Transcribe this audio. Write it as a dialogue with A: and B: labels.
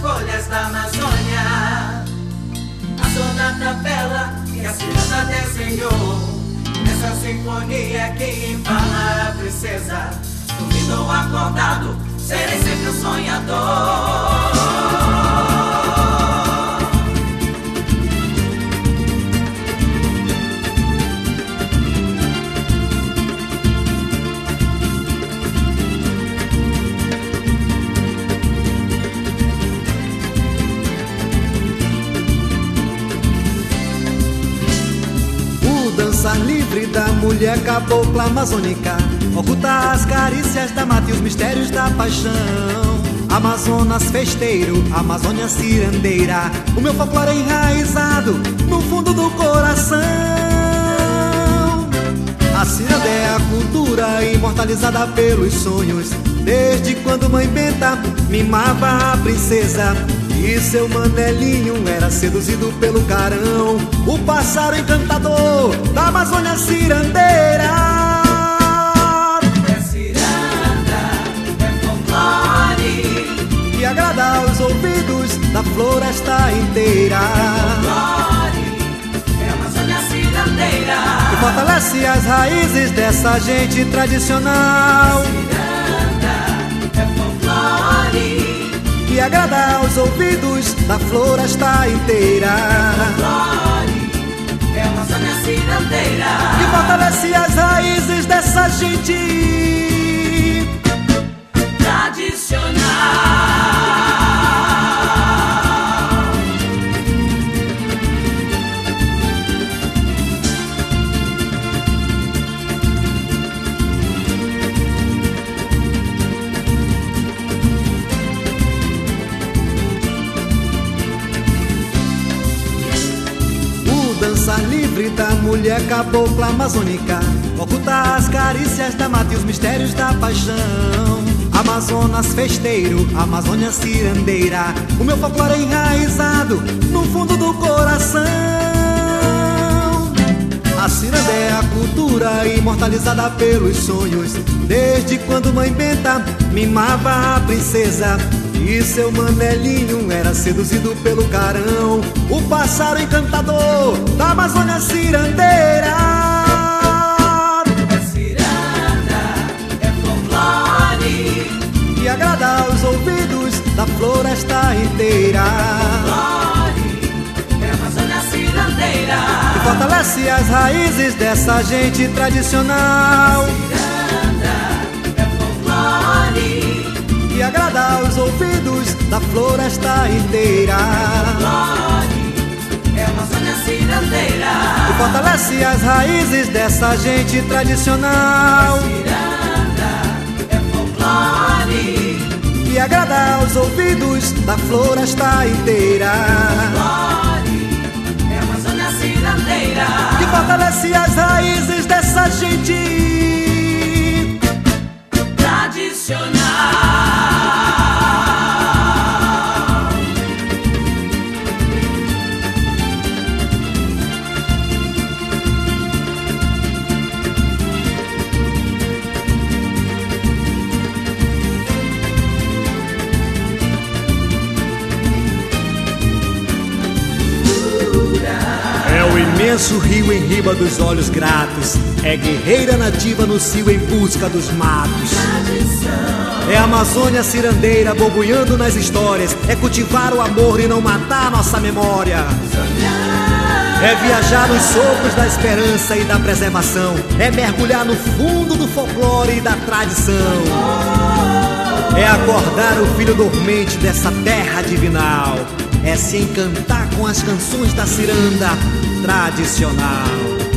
A: folhas da Amazônia, a sonata bela que a ciranda desenhou. Nessa sinfonia que embala a princesa, dormindo ou acordado, serei sempre um sonhador.
B: Dança livre da mulher cabocla amazônica, oculta as carícias da mata e os mistérios da paixão. Amazonas festeiro, Amazônia cirandeira, o meu folclore enraizado no fundo do coração. A ciranda é a cultura imortalizada pelos sonhos, desde quando mãe Benta mimava a princesa e seu manelinho era seduzido pelo carão, o pássaro encantador da Amazônia cirandeira.
A: É ciranda, é folclore
B: que agrada aos ouvidos da floresta inteira.
A: Folclore é a Amazônia cirandeira,
B: que fortalece as raízes dessa gente tradicional. Que agrada aos ouvidos da floresta inteira.
A: Folclore é a Amazônia cirandeira,
B: Que fortalece as raízes dessa gente
A: tradicional.
B: Dança livre da mulher cabocla amazônica, oculta as carícias da mata e os mistérios da paixão. Amazonas festeiro, Amazônia cirandeira, o meu folclore enraizado no fundo do coração. A ciranda é a cultura imortalizada pelos sonhos, desde quando mãe Benta mimava a princesa e seu manelinho era seduzido pelo carão, o pássaro encantador da Amazônia cirandeira.
A: É ciranda, é folclore
B: que agrada aos ouvidos da floresta inteira.
A: Folclore é a Amazônia cirandeira,
B: Que fortalece as raízes dessa gente tradicional. Que agrada aos ouvidos da floresta inteira.
A: Folclore é a Amazônia cirandeira,
B: Que fortalece as raízes dessa gente tradicional.
A: é folclore
B: Que agrada aos ouvidos da floresta inteira.
A: é a Amazônia cirandeira,
B: Que fortalece as raízes dessa gente
A: tradicional.
B: É o imenso rio em riba dos olhos gratos, é guerreira nativa no cio em busca dos matos. É a Amazônia cirandeira borbulhando nas histórias, é cultivar o amor e não matar nossa memória. É viajar nos sopros da esperança e da preservação, é mergulhar no fundo do folclore e da tradição. É acordar o filho dormente dessa terra divinal, é se encantar com as canções da ciranda tradicional.